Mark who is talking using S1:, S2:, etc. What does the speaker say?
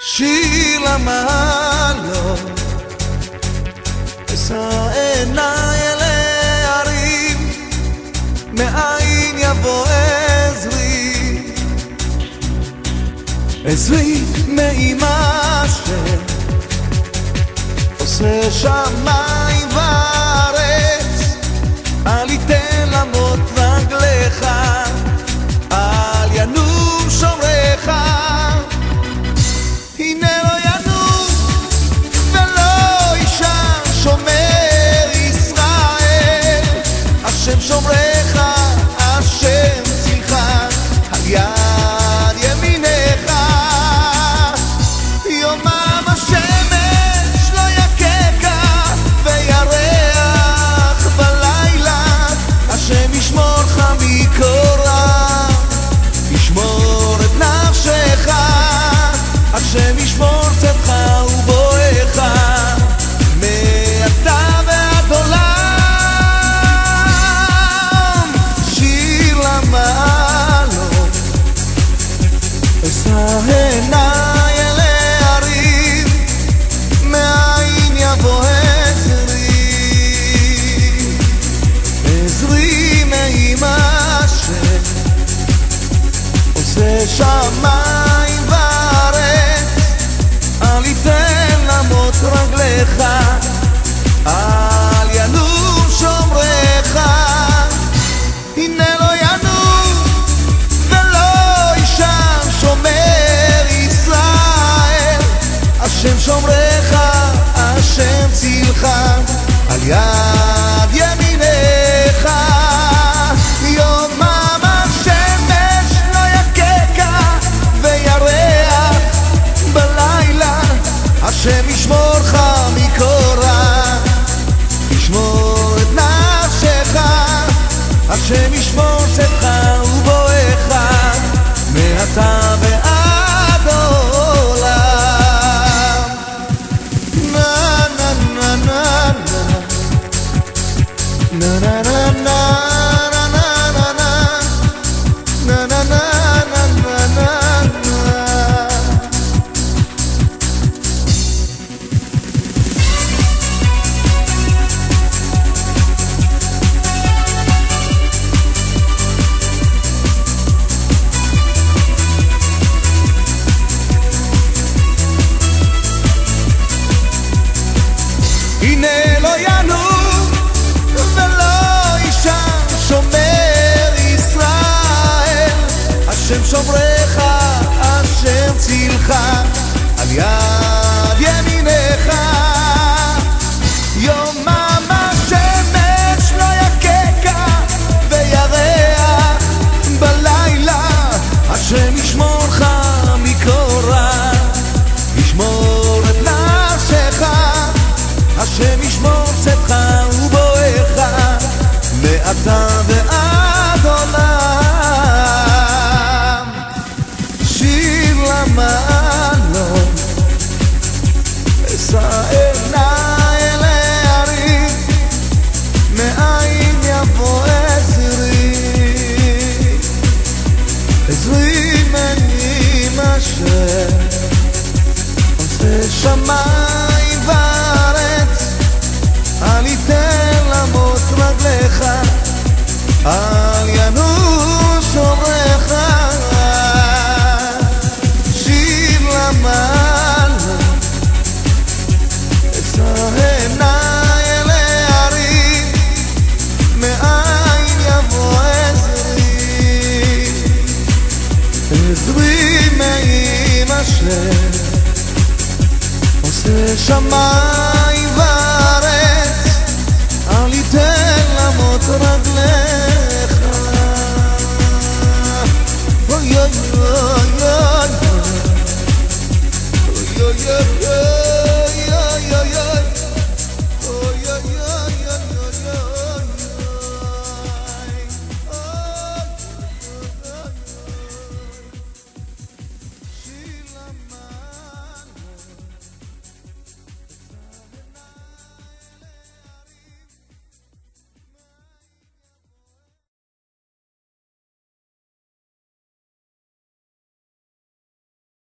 S1: שיר למעלות, אשא עיניי אל ההרים, מאין יבוא עזרי? עזרי מאימאשר, עושה שמיים וארץ. אל יתן למות רגליך, אל ינום שומריך. הנה לא ינום ולא יישן שומר ישראל. השם שומריך, השם צילך, על יד ימינך. יומם השמש לא יככה וירח בלילה. השם ישמורך מקור רע, ישמור את נפשך. השם ישמור צאתך ובואך, מעתה ועד עולם. שיר למעלות, אשא עיניי אל ההרים, מאין יבוא עזרי? עזרי מאימאשר, עושה שמיים וארץ. אל יתן למות רגליך, אל ינום שומריך. הנה לא ינום ולא יישן שומר ישראל. השם שומריך, השם צילך, על יד ימינך. יומם השמש לא יככה וירח בלילה. השם ישמורך מקור רע, ישמור את נפשך. השם ישמור צאתך ובואך, מעתה ועד עולם. נה נה נה נה נה נה נה נה הנה לא ינום ולא יישן שומר ישראל. השם שומריך, השם צילך, על יד ימינך. יומם השמש לא יככה וירח בלילה. השם ישמורך מקור רע, ישמור את נפשך. השם ישמור צאתך ובואך, מעתה ועד עולם. שיר למעלות, אשא עיניי אל ההרים, מאין יבוא עזרי? עזרי מאימאשר, עושה שמיים וארץ. אל יתן למות רגליך, אל ינום שומריך. שיר למעלות, אשא עיניי אל ההרים, מאין יבוא עזרי? עזרי מאימאשר, עושה שמיים וארץ. אל יתן למות רגליך,